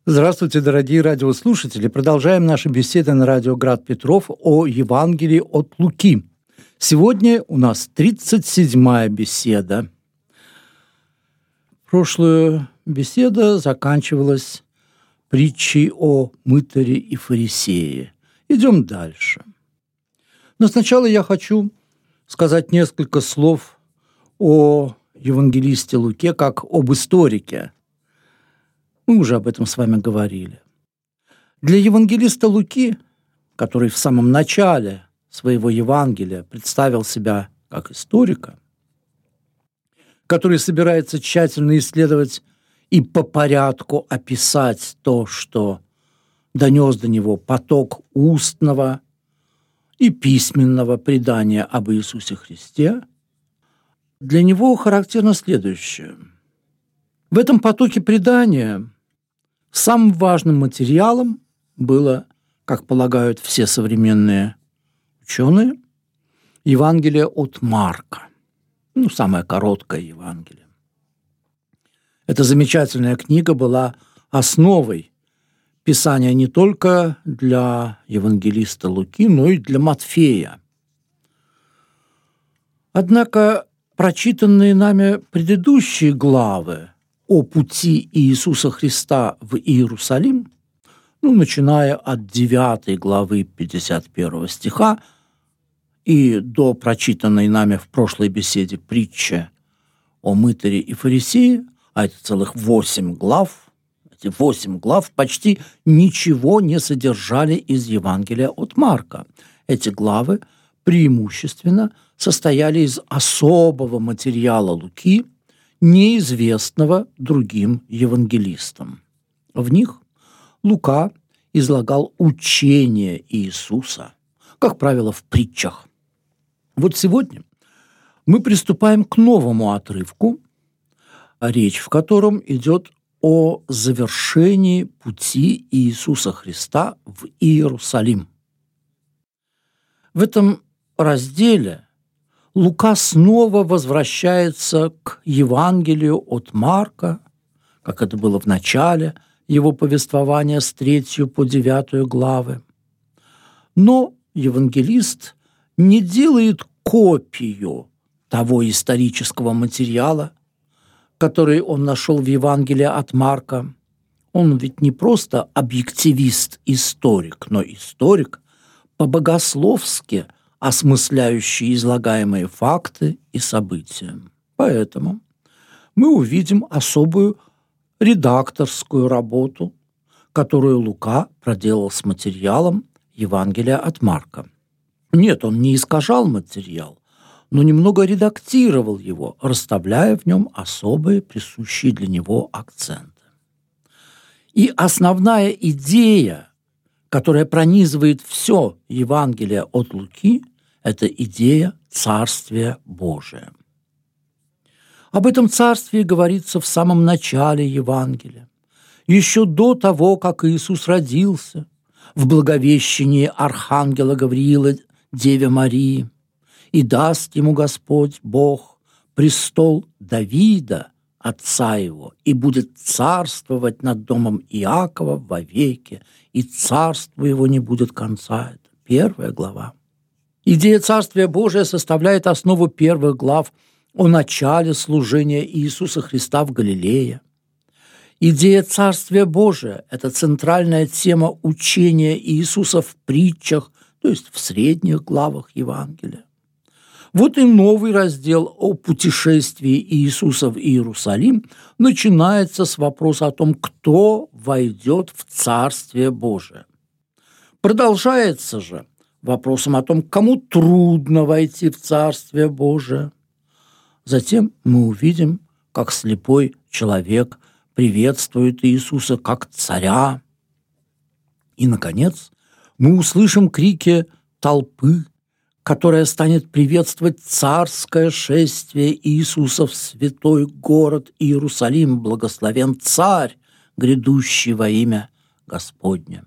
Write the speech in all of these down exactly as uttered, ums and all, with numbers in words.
Здравствуйте, дорогие радиослушатели! Продолжаем наши беседы на радио Град Петров о Евангелии от Луки. Сегодня у нас тридцать седьмая беседа. Прошлая беседа заканчивалась притчей о мытаре и фарисее. Идем дальше. Но сначала я хочу сказать несколько слов о евангелисте Луке как об историке. Мы уже об этом с вами говорили. Для евангелиста Луки, который в самом начале своего Евангелия представил себя как историка, который собирается тщательно исследовать и по порядку описать то, что донес до него поток устного и письменного предания об Иисусе Христе, для него характерно следующее. В этом потоке предания самым важным материалом было, как полагают все современные ученые, Евангелие от Марка. Ну, самое короткое Евангелие. Эта замечательная книга была основой Писания не только для евангелиста Луки, но и для Матфея. Однако прочитанные нами предыдущие главы о пути Иисуса Христа в Иерусалим, ну, начиная от девятой главы пятьдесят первого стиха и до прочитанной нами в прошлой беседе притчи о мытаре и фарисее, а это целых восемь глав, эти восемь глав почти ничего не содержали из Евангелия от Марка. Эти главы преимущественно состояли из особого материала Луки, неизвестного другим евангелистам. В них Лука излагал учение Иисуса, как правило, в притчах. Вот сегодня мы приступаем к новому отрывку, речь в котором идет о завершении пути Иисуса Христа в Иерусалим. В этом разделе Лука снова возвращается к Евангелию от Марка, как это было в начале его повествования с третью по девятую главы. Но евангелист не делает копию того исторического материала, который он нашел в Евангелии от Марка. Он ведь не просто объективист-историк, но историк по-богословски осмысляющий излагаемые факты и события. Поэтому мы увидим особую редакторскую работу, которую Лука проделал с материалом Евангелия от Марка. Нет, он не искажал материал, но немного редактировал его, расставляя в нем особые присущие для него акценты. И основная идея, которая пронизывает все Евангелие от Луки, это идея Царствия Божия. Об этом царстве говорится в самом начале Евангелия, еще до того, как Иисус родился, в благовещении архангела Гавриила Деве Марии, и даст ему Господь Бог престол Давида, отца его, и будет царствовать над домом Иакова вовеки, и царству его не будет конца. Это первая глава. Идея Царствия Божия составляет основу первых глав о начале служения Иисуса Христа в Галилее. Идея Царствия Божия – это центральная тема учения Иисуса в притчах, то есть в средних главах Евангелия. Вот и новый раздел о путешествии Иисуса в Иерусалим начинается с вопроса о том, кто войдет в Царствие Божие. Продолжается же вопросом о том, кому трудно войти в Царствие Божие. Затем мы увидим, как слепой человек приветствует Иисуса как царя. И, наконец, мы услышим крики толпы, которая станет приветствовать царское шествие Иисуса в святой город Иерусалим, благословен царь, грядущий во имя Господне.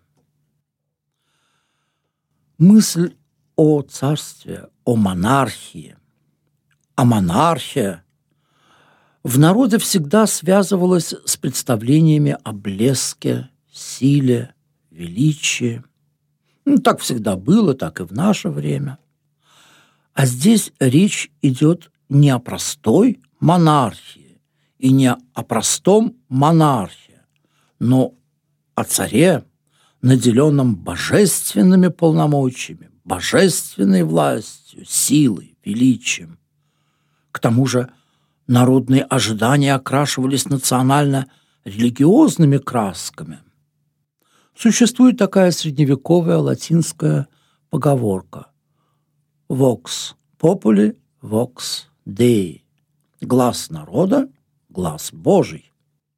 Мысль о царстве, о монархии, а монархия в народе всегда связывалась с представлениями о блеске силе, величии. Ну, так всегда было, так и в наше время. А здесь речь идет не о простой монархии и не о простом монархе, но о царе, наделенном божественными полномочиями, божественной властью, силой, величием. К тому же народные ожидания окрашивались национально-религиозными красками. Существует такая средневековая латинская поговорка «Vox populi, vox Dei» – «Глас народа, глас Божий».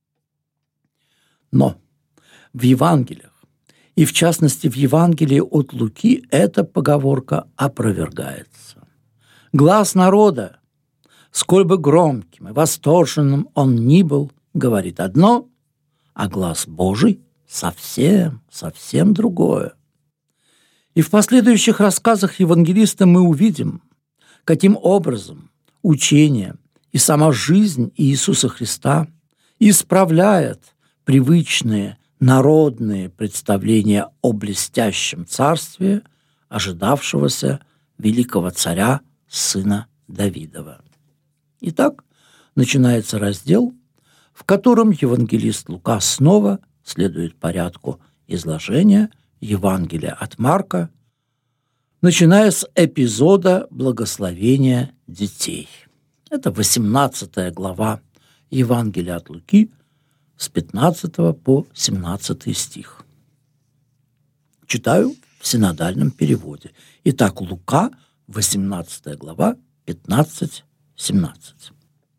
Но в Евангелиях, и в частности в Евангелии от Луки, эта поговорка опровергается. Глас народа, сколь бы громким и восторженным он ни был, говорит одно, а глас Божий совсем, совсем другое. И в последующих рассказах евангелиста мы увидим, каким образом учение и сама жизнь Иисуса Христа исправляет привычные народные представления о блестящем царстве, ожидавшегося великого царя, сына Давидова. Итак, начинается раздел, в котором евангелист Лука снова следует порядку изложения Евангелия от Марка, начиная с эпизода благословения детей. Это восемнадцатая глава Евангелия от Луки, с пятнадцатого по семнадцатый стих. Читаю в синодальном переводе. Итак, Лука, восемнадцатая глава, пятнадцать-семнадцать.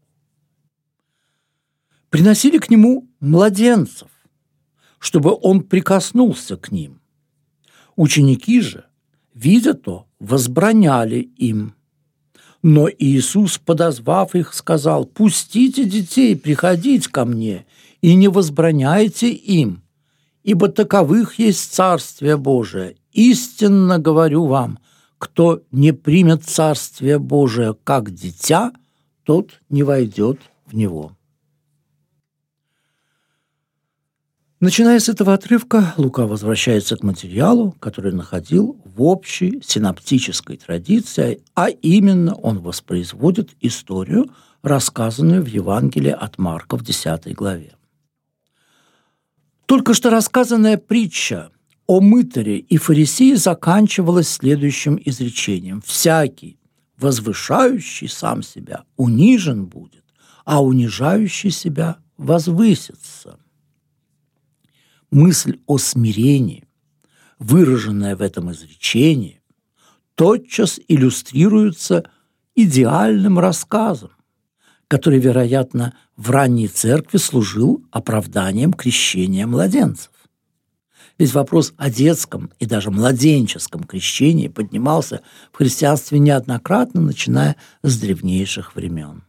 «Приносили к нему младенцев, чтобы он прикоснулся к ним. Ученики же, видя то, возбраняли им. Но Иисус, подозвав их, сказал: «Пустите детей приходить ко мне, и не возбраняйте им, ибо таковых есть Царствие Божие. Истинно говорю вам, кто не примет Царствие Божие как дитя, тот не войдет в него». Начиная с этого отрывка, Лука возвращается к материалу, который находил в общей синоптической традиции, а именно он воспроизводит историю, рассказанную в Евангелии от Марка в десятой главе. Только что рассказанная притча о мытаре и фарисее заканчивалась следующим изречением: «Всякий, возвышающий сам себя, унижен будет, а унижающий себя возвысится». Мысль о смирении, выраженная в этом изречении, тотчас иллюстрируется идеальным рассказом, который, вероятно, в ранней церкви служил оправданием крещения младенцев. Ведь вопрос о детском и даже младенческом крещении поднимался в христианстве неоднократно, начиная с древнейших времен.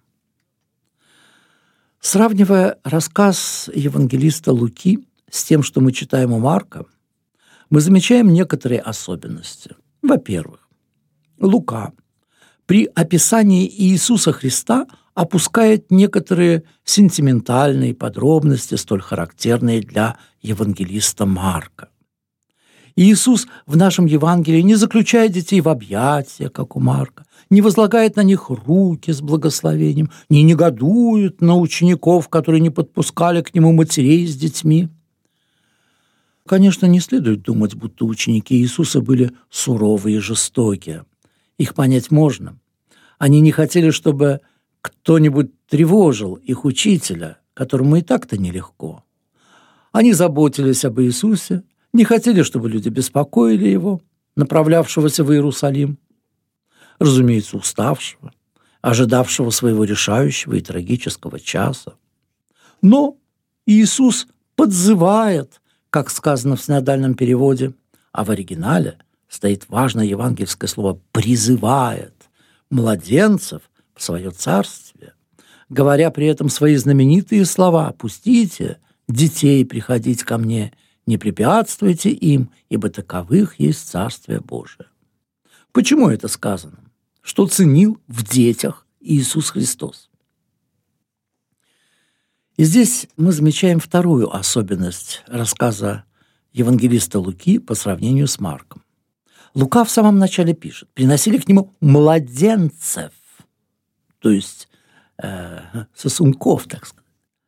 Сравнивая рассказ евангелиста Луки с тем, что мы читаем у Марка, мы замечаем некоторые особенности. Во-первых, Лука при описании Иисуса Христа опускает некоторые сентиментальные подробности, столь характерные для евангелиста Марка. Иисус в нашем Евангелии не заключает детей в объятия, как у Марка, не возлагает на них руки с благословением, не негодует на учеников, которые не подпускали к нему матерей с детьми. Конечно, не следует думать, будто ученики Иисуса были суровые и жестокие. Их понять можно. Они не хотели, чтобы кто-нибудь тревожил их учителя, которому и так-то нелегко. Они заботились об Иисусе, не хотели, чтобы люди беспокоили его, направлявшегося в Иерусалим, разумеется, уставшего, ожидавшего своего решающего и трагического часа. Но Иисус подзывает, как сказано в синодальном переводе, а в оригинале стоит важное евангельское слово «призывает» младенцев в свое царствие, говоря при этом свои знаменитые слова: «Пустите детей приходить ко мне, не препятствуйте им, ибо таковых есть Царствие Божие». Почему это сказано? Что ценил в детях Иисус Христос? И здесь мы замечаем вторую особенность рассказа евангелиста Луки по сравнению с Марком. Лука в самом начале пишет: приносили к нему младенцев, то есть э, сосунков, так сказать.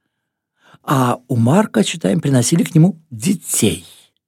А у Марка, читаем, приносили к нему детей.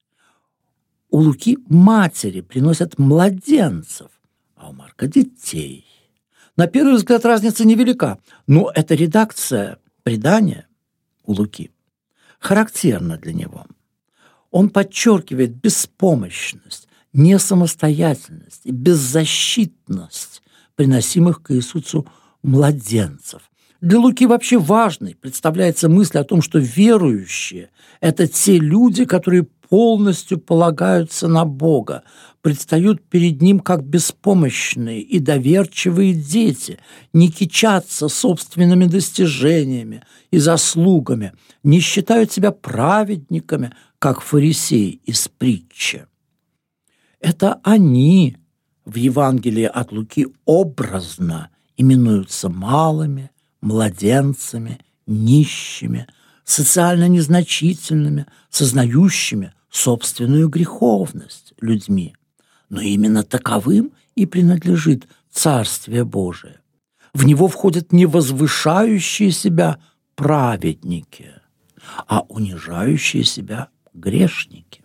У Луки матери приносят младенцев, а у Марка детей. На первый взгляд разница невелика, но эта редакция предания у Луки характерна для него. Он подчеркивает беспомощность, несамостоятельность и беззащитность приносимых к Иисусу младенцев. Для Луки вообще важной представляется мысль о том, что верующие – это те люди, которые полностью полагаются на Бога, предстают перед Ним как беспомощные и доверчивые дети, не кичатся собственными достижениями и заслугами, не считают себя праведниками, как фарисеи из притчи. Это они в Евангелии от Луки образно именуются малыми, младенцами, нищими, социально незначительными, сознающими собственную греховность людьми. Но именно таковым и принадлежит Царствие Божие. В него входят не возвышающие себя праведники, а унижающие себя грешники.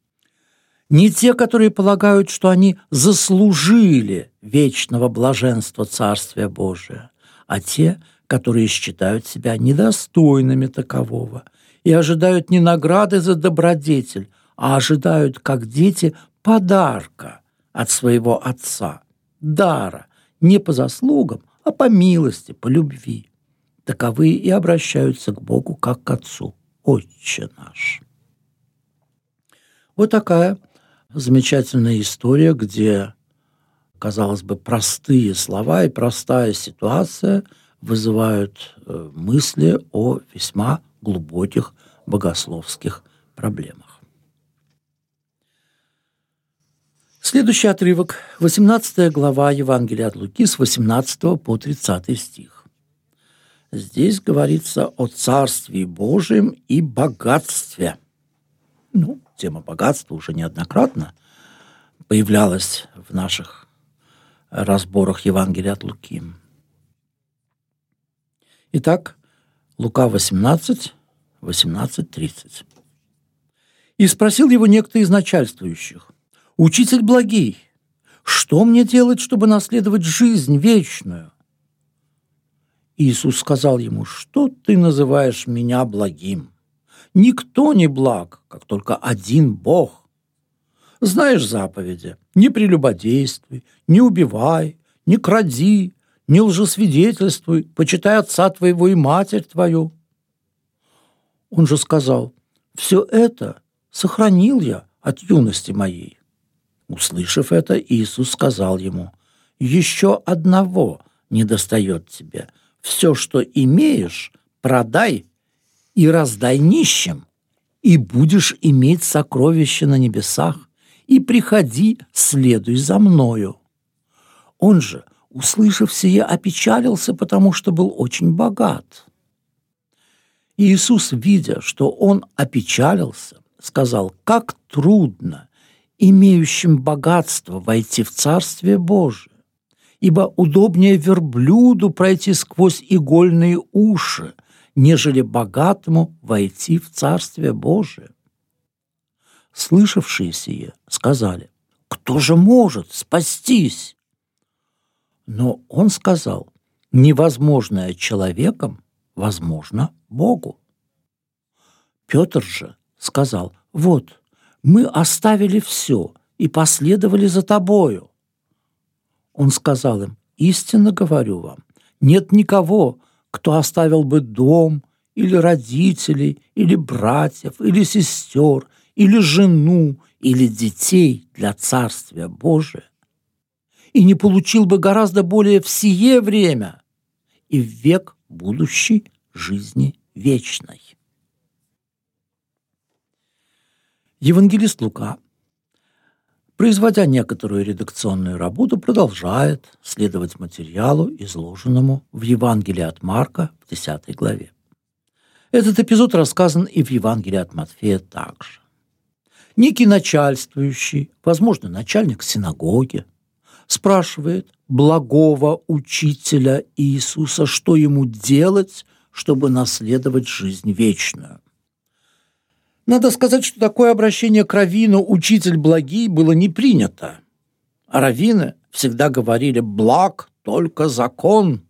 Не те, которые полагают, что они заслужили вечного блаженства Царствия Божия, а те, которые считают себя недостойными такового и ожидают не награды за добродетель, а ожидают, как дети, подарка от своего Отца, дара, не по заслугам, а по милости, по любви. Таковые и обращаются к Богу, как к Отцу: «Отче наш». Вот такая замечательная история, где, казалось бы, простые слова и простая ситуация вызывают мысли о весьма глубоких богословских проблемах. Следующий отрывок, восемнадцатая глава Евангелия от Луки, с восемнадцатого по тридцатый стих. Здесь говорится о Царстве Божьем и богатстве. Ну, тема богатства уже неоднократно появлялась в наших разборах Евангелия от Луки. Итак, Лука восемнадцать, восемнадцать тридцать. «И спросил его некто из начальствующих: Учитель благий, что мне делать, чтобы наследовать жизнь вечную? Иисус сказал ему: что ты называешь меня благим? Никто не благ, как только один Бог. Знаешь заповеди: не прелюбодействуй, не убивай, не кради, не лжесвидетельствуй, почитай отца твоего и матерь твою. Он же сказал: все это сохранил я от юности моей. Услышав это, Иисус сказал ему: еще одного недостает тебе. Все, что имеешь, продай и раздай нищим, и будешь иметь сокровища на небесах, и приходи, следуй за мною. Он же, услышав сие, опечалился, потому что был очень богат. Иисус, видя, что он опечалился, сказал: как трудно имеющим богатство войти в Царствие Божие, ибо удобнее верблюду пройти сквозь игольные уши, нежели богатому войти в Царствие Божие. Слышавшие сие сказали: кто же может спастись? Но он сказал: невозможное человеком возможно Богу. Петр же сказал: вот, мы оставили все и последовали за тобою. Он сказал им: истинно говорю вам, нет никого, кто оставил бы дом, или родителей, или братьев, или сестер, или жену, или детей для Царствия Божия, и не получил бы гораздо более в сие время и в век будущей жизни вечной. Евангелист Лука, производя некоторую редакционную работу, продолжает следовать материалу, изложенному в Евангелии от Марка в десятой главе. Этот эпизод рассказан и в Евангелии от Матфея также. Некий начальствующий, возможно, начальник синагоги, спрашивает благого учителя Иисуса, что ему делать, чтобы наследовать жизнь вечную. Надо сказать, что такое обращение к раввину «учитель благий» было не принято. А раввины всегда говорили «благ только закон».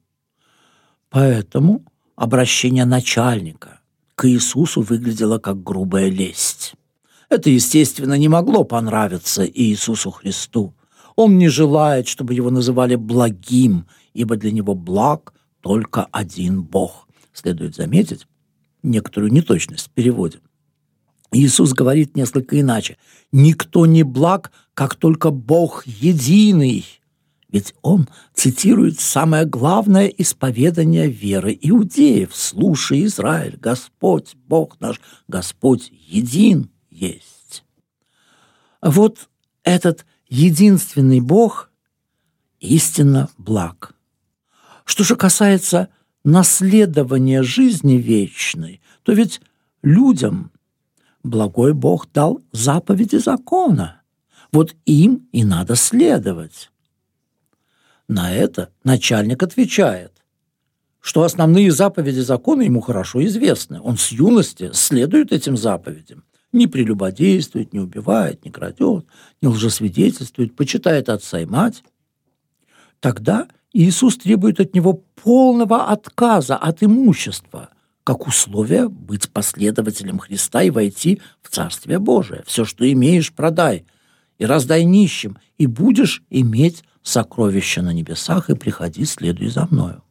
Поэтому обращение начальника к Иисусу выглядело как грубая лесть. Это, естественно, не могло понравиться Иисусу Христу. Он не желает, чтобы его называли благим, ибо для него благ только один Бог. Следует заметить некоторую неточность в переводе. Иисус говорит несколько иначе. «Никто не благ, как только Бог единый». Ведь он цитирует самое главное исповедание веры иудеев. «Слушай, Израиль, Господь, Бог наш, Господь един есть». Вот этот единственный Бог истинно благ. Что же касается наследования жизни вечной, то ведь людям благой Бог дал заповеди закона. Вот им и надо следовать. На это начальник отвечает, что основные заповеди закона ему хорошо известны. Он с юности следует этим заповедям. Не прелюбодействует, не убивает, не крадет, не лжесвидетельствует, почитает отца и мать. Тогда Иисус требует от него полного отказа от имущества, как условие быть последователем Христа и войти в Царствие Божие. Все, что имеешь, продай, и раздай нищим, и будешь иметь сокровища на небесах, и приходи, следуй за мною.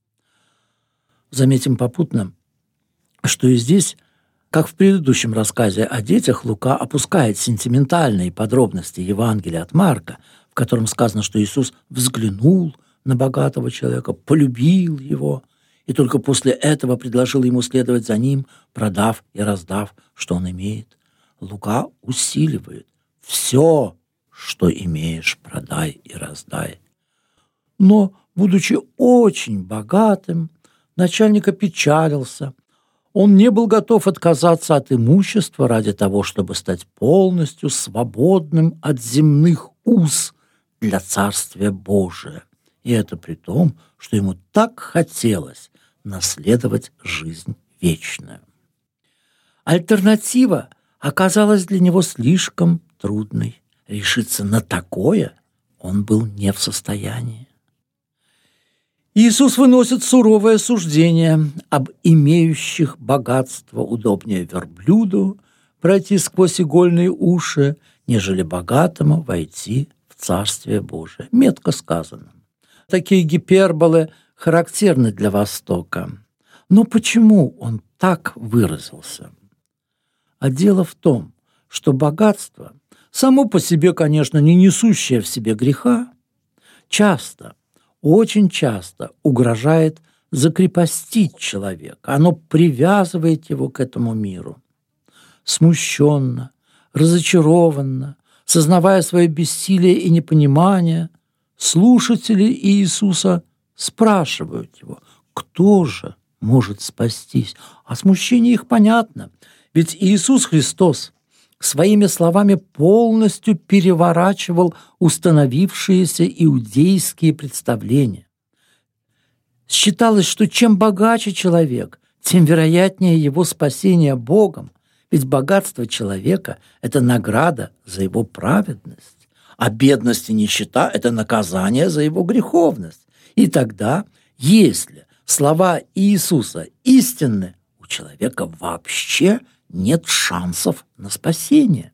Заметим попутно, что и здесь, как в предыдущем рассказе о детях, Лука опускает сентиментальные подробности Евангелия от Марка, в котором сказано, что Иисус взглянул на богатого человека, полюбил его, и только после этого предложил ему следовать за ним, продав и раздав, что он имеет. Лука усиливает: «Все, что имеешь, продай и раздай». Но, будучи очень богатым, начальник опечалился. Он не был готов отказаться от имущества ради того, чтобы стать полностью свободным от земных уз для Царствия Божия. И это при том, что ему так хотелось наследовать жизнь вечную. Альтернатива оказалась для него слишком трудной. Решиться на такое он был не в состоянии. Иисус выносит суровое суждение об имеющих богатство: удобнее верблюду пройти сквозь игольные уши, нежели богатому войти в Царствие Божие. Метко сказано. Такие гиперболы характерны для Востока. Но почему он так выразился? А дело в том, что богатство, само по себе, конечно, не несущее в себе греха, часто, очень часто угрожает закрепостить человека. Оно привязывает его к этому миру. Смущенно, разочарованно, сознавая свое бессилие и непонимание, слушатели Иисуса спрашивают его: кто же может спастись? А смущение их понятно, ведь Иисус Христос своими словами полностью переворачивал установившиеся иудейские представления. Считалось, что чем богаче человек, тем вероятнее его спасение Богом, ведь богатство человека – это награда за его праведность, а бедность и нищета – это наказание за его греховность. И тогда, если слова Иисуса истинны, у человека вообще нет шансов на спасение.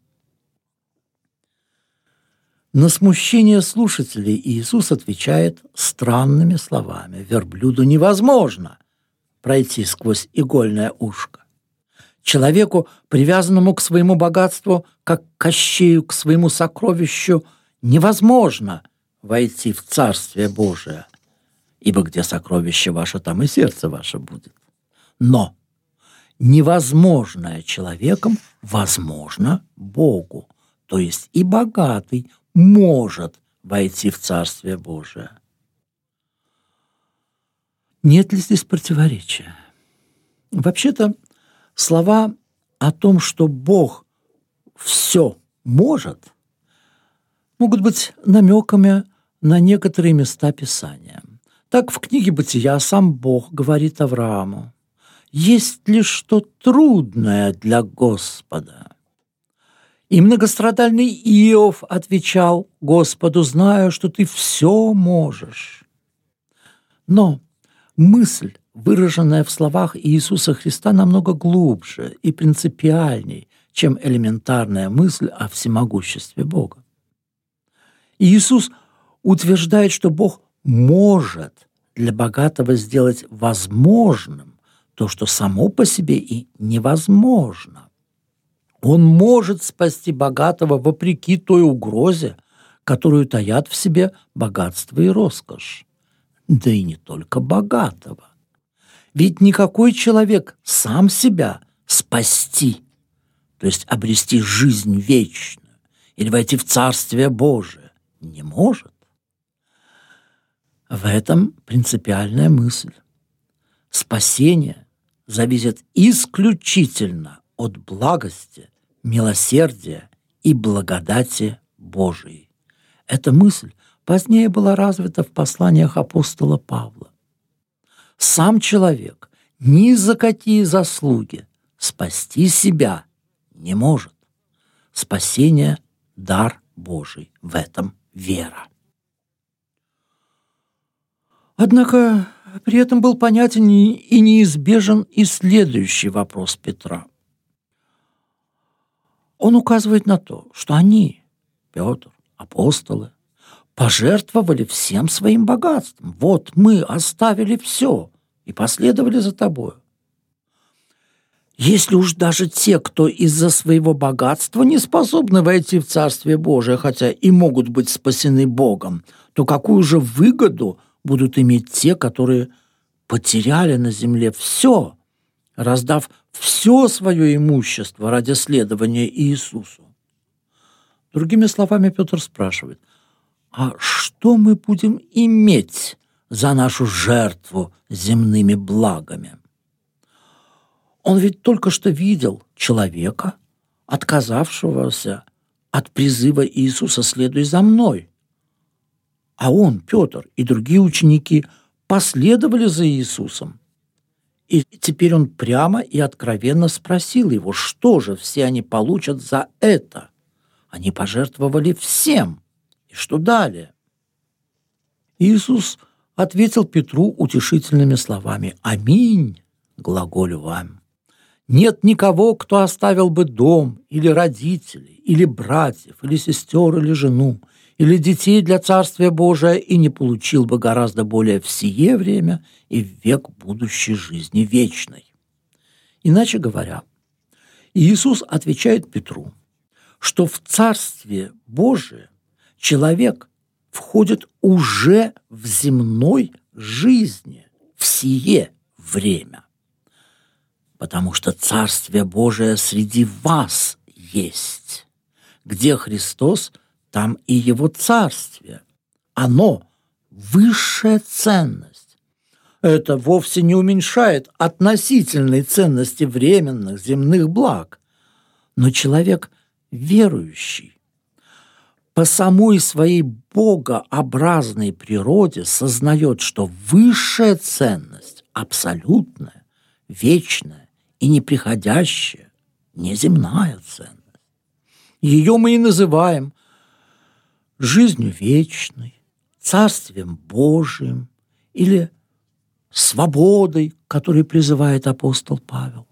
На смущение слушателей Иисус отвечает странными словами: верблюду невозможно пройти сквозь игольное ушко. Человеку, привязанному к своему богатству, как Кощею к своему сокровищу, невозможно войти в Царствие Божие, ибо где сокровище ваше, там и сердце ваше будет. Но невозможное человеком возможно Богу, то есть и богатый может войти в Царствие Божие. Нет ли здесь противоречия? Вообще-то Слова о том, что Бог все может, могут быть намеками на некоторые места Писания. Так в книге «Бытия» сам Бог говорит Аврааму: «Есть ли что трудное для Господа?» И многострадальный Иов отвечал Господу: «Знаю, что ты все можешь». Но мысль, выраженная в словах Иисуса Христа, намного глубже и принципиальней, чем элементарная мысль о всемогуществе Бога. Иисус утверждает, что Бог может для богатого сделать возможным то, что само по себе и невозможно. Он может спасти богатого вопреки той угрозе, которую таят в себе богатство и роскошь. Да и не только богатого. Ведь никакой человек сам себя спасти, то есть обрести жизнь вечную или войти в Царствие Божие, не может. В этом принципиальная мысль. Спасение зависит исключительно от благости, милосердия и благодати Божией. Эта мысль позднее была развита в посланиях апостола Павла. Сам человек ни за какие заслуги спасти себя не может. Спасение – дар Божий, в этом вера. Однако при этом был понятен и неизбежен и следующий вопрос Петра. Он указывает на то, что они, Петр, апостолы, пожертвовали всем своим богатством. Вот мы оставили все и последовали за тобою. Если уж даже те, кто из-за своего богатства не способны войти в Царствие Божие, хотя и могут быть спасены Богом, то какую же выгоду будут иметь те, которые потеряли на земле все, раздав все свое имущество ради следования Иисусу? Другими словами, Петр спрашивает: а что мы будем иметь за нашу жертву земными благами? Он ведь только что видел человека, отказавшегося от призыва Иисуса «следуй за мной». А он, Петр, и другие ученики последовали за Иисусом. И теперь он прямо и откровенно спросил его, что же все они получат за это. Они пожертвовали всем. И что далее? Иисус ответил Петру утешительными словами: «Аминь, глаголю вам. Нет никого, кто оставил бы дом, или родителей, или братьев, или сестер, или жену, или детей для Царствия Божия, и не получил бы гораздо более в сие время и в век будущей жизни вечной». Иначе говоря, Иисус отвечает Петру, что в Царствие Божие человек входит уже в земной жизни, в сие время, потому что Царствие Божие среди вас есть. Где Христос, там и Его Царствие. Оно – высшая ценность. Это вовсе не уменьшает относительной ценности временных земных благ. Но человек верующий по самой своей богообразной природе сознает, что высшая ценность, абсолютная, вечная и неприходящая, неземная ценность. Ее мы и называем жизнью вечной, Царствием Божиим или свободой, которой призывает апостол Павел,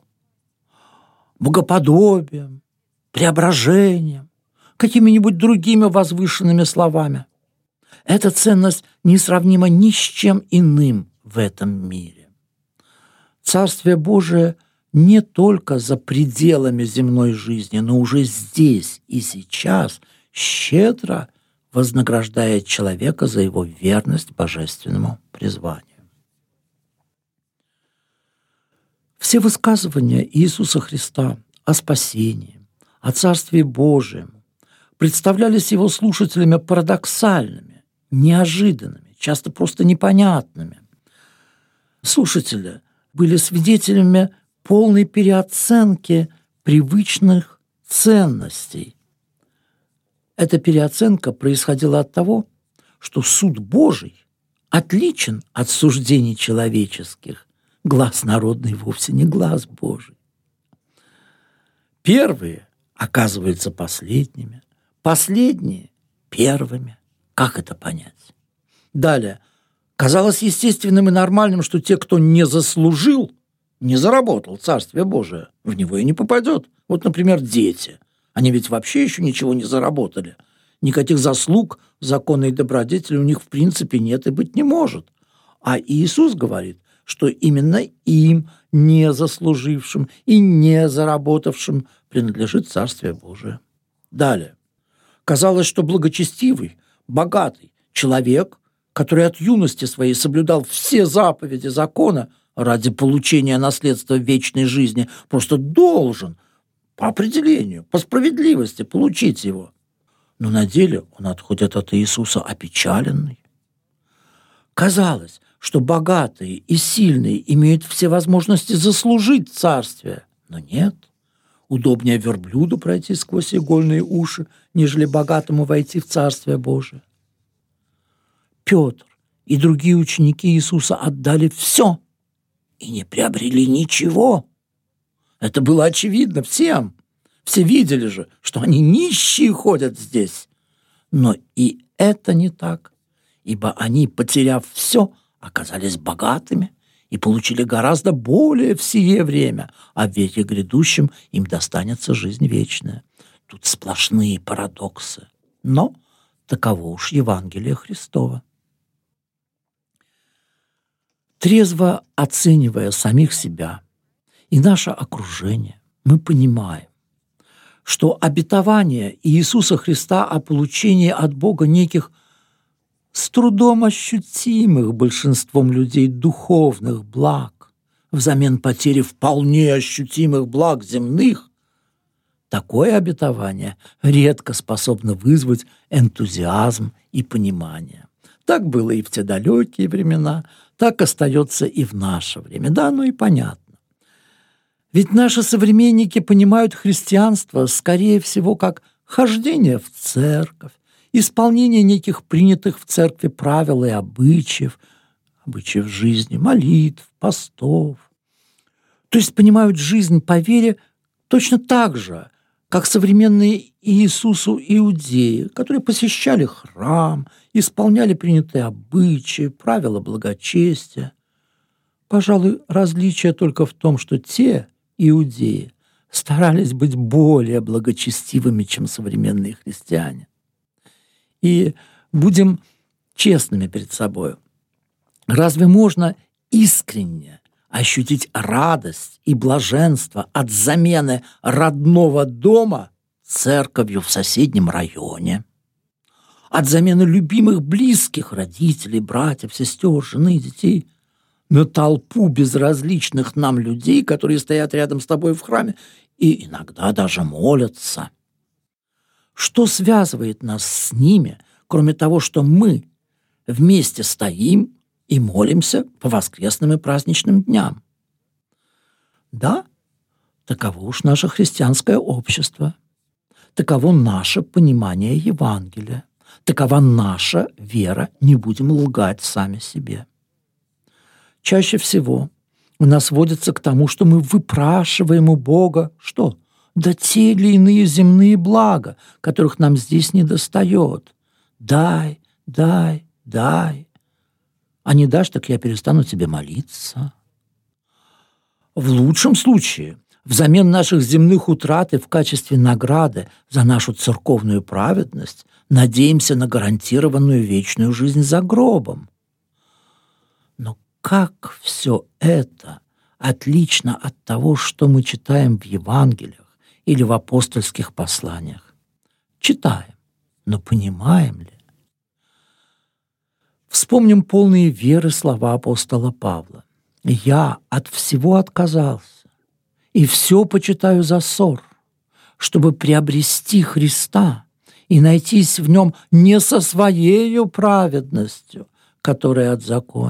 богоподобием, преображением, какими-нибудь другими возвышенными словами. Эта ценность несравнима ни с чем иным в этом мире. Царствие Божие не только за пределами земной жизни, но уже здесь и сейчас щедро вознаграждает человека за его верность божественному призванию. Все высказывания Иисуса Христа о спасении, о Царстве Божием представлялись его слушателями парадоксальными, неожиданными, часто просто непонятными. Слушатели были свидетелями полной переоценки привычных ценностей. Эта переоценка происходила от того, что суд Божий отличен от суждений человеческих. Глаз народный вовсе не глаз Божий. Первые оказываются последними, последние – первыми. Как это понять? Далее. Казалось естественным и нормальным, что те, кто не заслужил, не заработал Царствие Божие, в него и не попадет. Вот, например, дети. Они ведь вообще еще ничего не заработали. Никаких заслуг, закона и добродетели у них в принципе нет и быть не может. А Иисус говорит, что именно им, не заслужившим и не заработавшим, принадлежит Царствие Божие. Далее. Казалось, что благочестивый, богатый человек, который от юности своей соблюдал все заповеди закона ради получения наследства вечной жизни, просто должен по определению, по справедливости получить его. Но на деле он отходит от Иисуса опечаленный. Казалось, что богатые и сильные имеют все возможности заслужить царствие, но нет. Удобнее верблюду пройти сквозь игольные уши, нежели богатому войти в Царствие Божие. Петр и другие ученики Иисуса отдали все и не приобрели ничего. Это было очевидно всем. Все видели же, что они нищие ходят здесь. Но и это не так, ибо они, потеряв все, оказались богатыми и получили гораздо более в сие время, а в веке грядущем им достанется жизнь вечная. Тут сплошные парадоксы. Но таково уж Евангелие Христово. Трезво оценивая самих себя и наше окружение, мы понимаем, что обетование Иисуса Христа о получении от Бога неких с трудом ощутимых большинством людей духовных благ взамен потери вполне ощутимых благ земных, такое обетование редко способно вызвать энтузиазм и понимание. Так было и в те далекие времена, так остается и в наше время. Да, ну и понятно. Ведь наши современники понимают христианство, скорее всего, как хождение в церковь, исполнение неких принятых в церкви правил и обычаев, обычаев жизни, молитв, постов. То есть понимают жизнь по вере точно так же, как современные Иисусу иудеи, которые посещали храм, исполняли принятые обычаи, правила благочестия. Пожалуй, различие только в том, что те иудеи старались быть более благочестивыми, чем современные христиане. И будем честными перед собой. Разве можно искренне ощутить радость и блаженство от замены родного дома церковью в соседнем районе, от замены любимых близких родителей, братьев, сестер, жены, детей на толпу безразличных нам людей, которые стоят рядом с тобой в храме и иногда даже молятся? Что связывает нас с ними, кроме того, что мы вместе стоим и молимся по воскресным и праздничным дням? Да, таково уж наше христианское общество, таково наше понимание Евангелия, такова наша вера, не будем лгать сами себе. Чаще всего у нас сводится к тому, что мы выпрашиваем у Бога что? Да те или иные земные блага, которых нам здесь недостает. Дай, дай, дай. А не дашь, так я перестану тебе молиться. В лучшем случае, взамен наших земных утрат и в качестве награды за нашу церковную праведность надеемся на гарантированную вечную жизнь за гробом. Но как все это отлично от того, что мы читаем в Евангелиях или в апостольских посланиях? Читаем, но понимаем ли? Вспомним полные веры слова апостола Павла. «Я от всего отказался, и все почитаю за ссор, чтобы приобрести Христа и найтись в нем не со своею праведностью, которая от закона,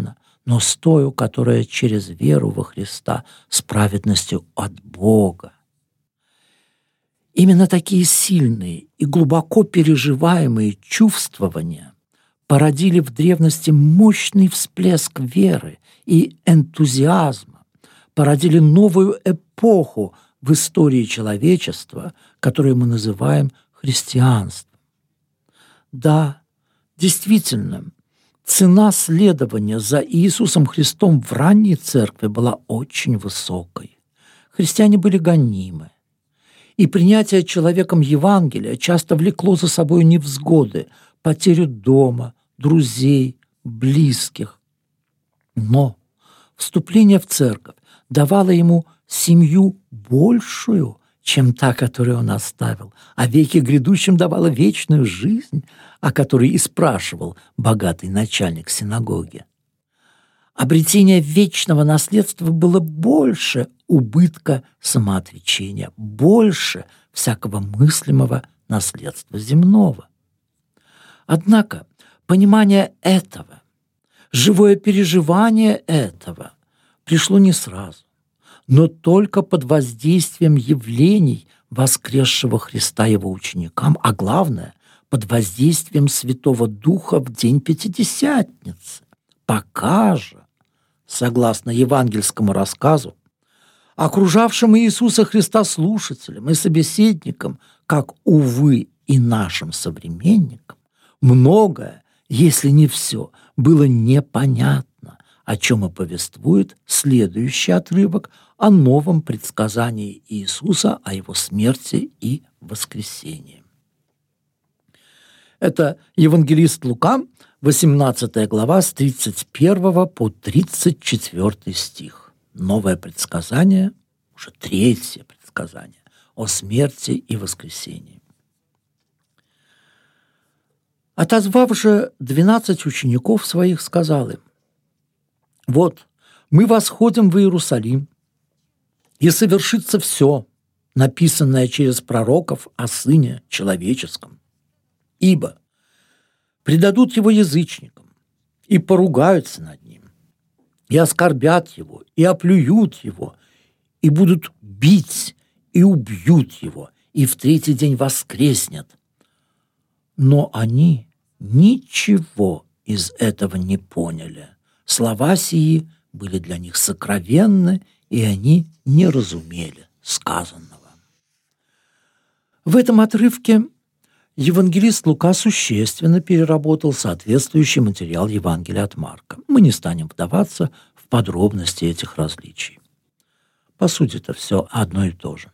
но с тою, которая через веру во Христа с праведностью от Бога. Именно такие сильные и глубоко переживаемые чувствования породили в древности мощный всплеск веры и энтузиазма, породили новую эпоху в истории человечества, которую мы называем христианством. Да, действительно, цена следования за Иисусом Христом в ранней церкви была очень высокой. Христиане были гонимы, и принятие человеком Евангелия часто влекло за собой невзгоды, потерю дома, друзей, близких. Но вступление в церковь давало ему семью большую, чем та, которую он оставил, а в веке грядущем давало вечную жизнь, о которой и спрашивал богатый начальник синагоги. Обретение вечного наследства было больше убытка самоотречения, больше всякого мыслимого наследства земного. Однако понимание этого, живое переживание этого пришло не сразу, но только под воздействием явлений воскресшего Христа его ученикам, а главное, под воздействием Святого Духа в день Пятидесятницы. Пока же, согласно евангельскому рассказу, окружавшим Иисуса Христа слушателям и собеседникам, как, увы, и нашим современникам, многое, если не все, было непонятно, о чем и повествует следующий отрывок о новом предсказании Иисуса о его смерти и воскресении. Это евангелист Лука, восемнадцатая глава, с тридцать первого по тридцать четвёртый стих. Новое предсказание, уже третье предсказание о смерти и воскресении. Отозвав же двенадцать учеников своих, сказал им: «Вот, мы восходим в Иерусалим, и совершится все, написанное через пророков о Сыне Человеческом. Ибо предадут его язычникам, и поругаются над ним, и оскорбят его, и оплюют его, и будут бить, и убьют его, и в третий день воскреснет». Но они ничего из этого не поняли. Слова сии были для них сокровенны, и они не разумели сказанного. В этом отрывке евангелист Лука существенно переработал соответствующий материал Евангелия от Марка. Мы не станем вдаваться в подробности этих различий. По сути, это все одно и то же.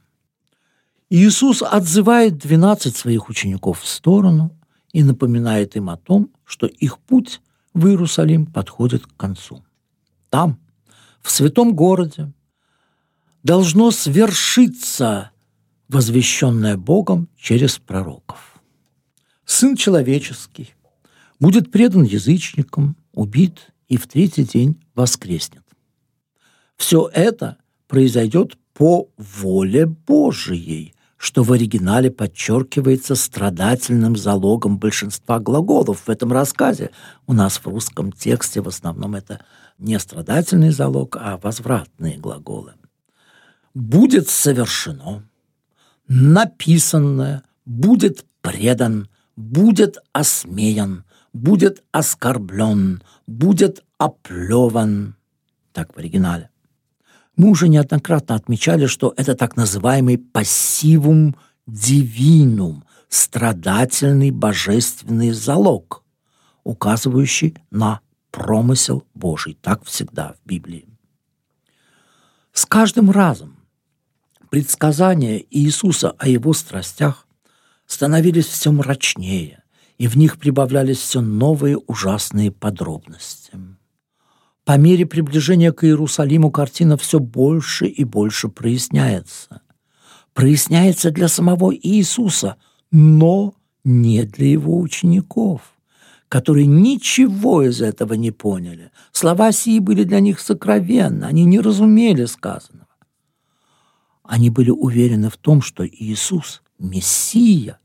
Иисус отзывает двенадцать своих учеников в сторону и напоминает им о том, что их путь в Иерусалим подходит к концу. Там, в святом городе, должно свершиться возвещенное Богом через пророков. Сын человеческий будет предан язычникам, убит и в третий день воскреснет. Все это произойдет по воле Божией, что в оригинале подчеркивается страдательным залогом большинства глаголов в этом рассказе. У нас в русском тексте в основном это не страдательный залог, а возвратные глаголы. «Будет совершено», «написанное», «будет предан», «будет осмеян», «будет оскорблен», «будет оплеван». Так в оригинале. Мы уже неоднократно отмечали, что это так называемый пассивум дивинум, страдательный божественный залог, указывающий на промысел Божий. Так всегда в Библии. С каждым разом предсказания Иисуса о его страстях становились все мрачнее, и в них прибавлялись все новые ужасные подробности. По мере приближения к Иерусалиму картина все больше и больше проясняется. Проясняется для самого Иисуса, но не для его учеников, которые ничего из этого не поняли. Слова сии были для них сокровенны, они не разумели сказанного. Они были уверены в том, что Иисус – Мессия,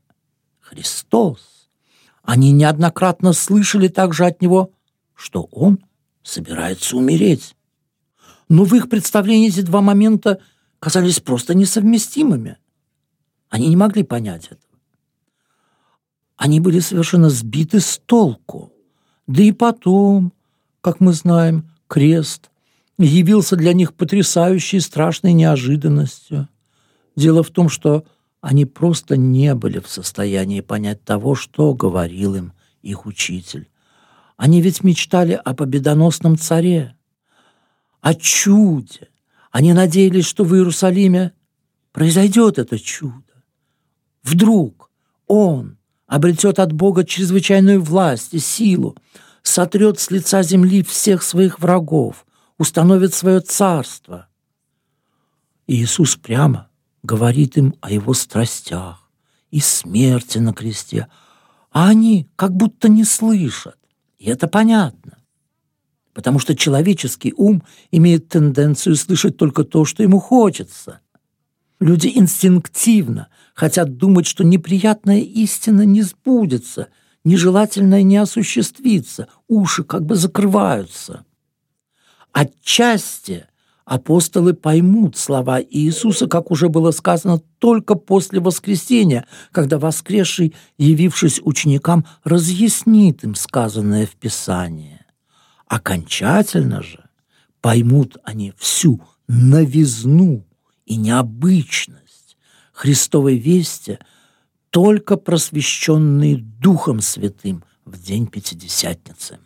Христос. Они неоднократно слышали также от Него, что Он собирается умереть. Но в их представлении эти два момента казались просто несовместимыми. Они не могли понять этого. Они были совершенно сбиты с толку. Да и потом, как мы знаем, крест явился для них потрясающей и страшной неожиданностью. Дело в том, что они просто не были в состоянии понять того, что говорил им их учитель. Они ведь мечтали о победоносном царе, о чуде. Они надеялись, что в Иерусалиме произойдет это чудо. Вдруг он обретет от Бога чрезвычайную власть и силу, сотрет с лица земли всех своих врагов, установит свое царство. И Иисус прямо говорит им о его страстях и смерти на кресте, а они как будто не слышат. И это понятно, потому что человеческий ум имеет тенденцию слышать только то, что ему хочется. Люди инстинктивно хотят думать, что неприятная истина не сбудется, нежелательное не осуществится, уши как бы закрываются. Отчасти апостолы поймут слова Иисуса, как уже было сказано, только после воскресения, когда воскресший, явившись ученикам, разъяснит им сказанное в Писании. Окончательно же поймут они всю новизну и необычность Христовой вести, только просвещенные Духом Святым в день Пятидесятницы.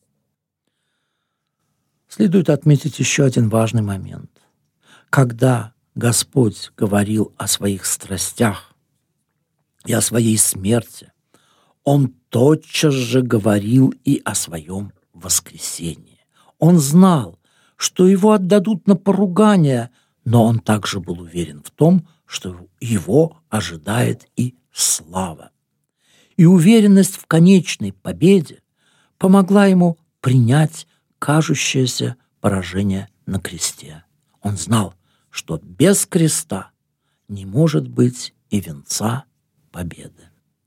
Следует отметить еще один важный момент. Когда Господь говорил о своих страстях и о своей смерти, Он тотчас же говорил и о своем воскресении. Он знал, что Его отдадут на поругание, но Он также был уверен в том, что Его ожидает и слава. И уверенность в конечной победе помогла Ему принять кажущееся поражение на кресте. Он знал, что без креста не может быть и венца победы.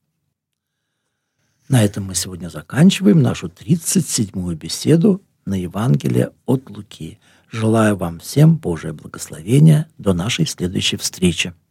На этом мы сегодня заканчиваем нашу тридцать седьмую беседу на Евангелие от Луки. Желаю вам всем Божие благословения. До нашей следующей встречи.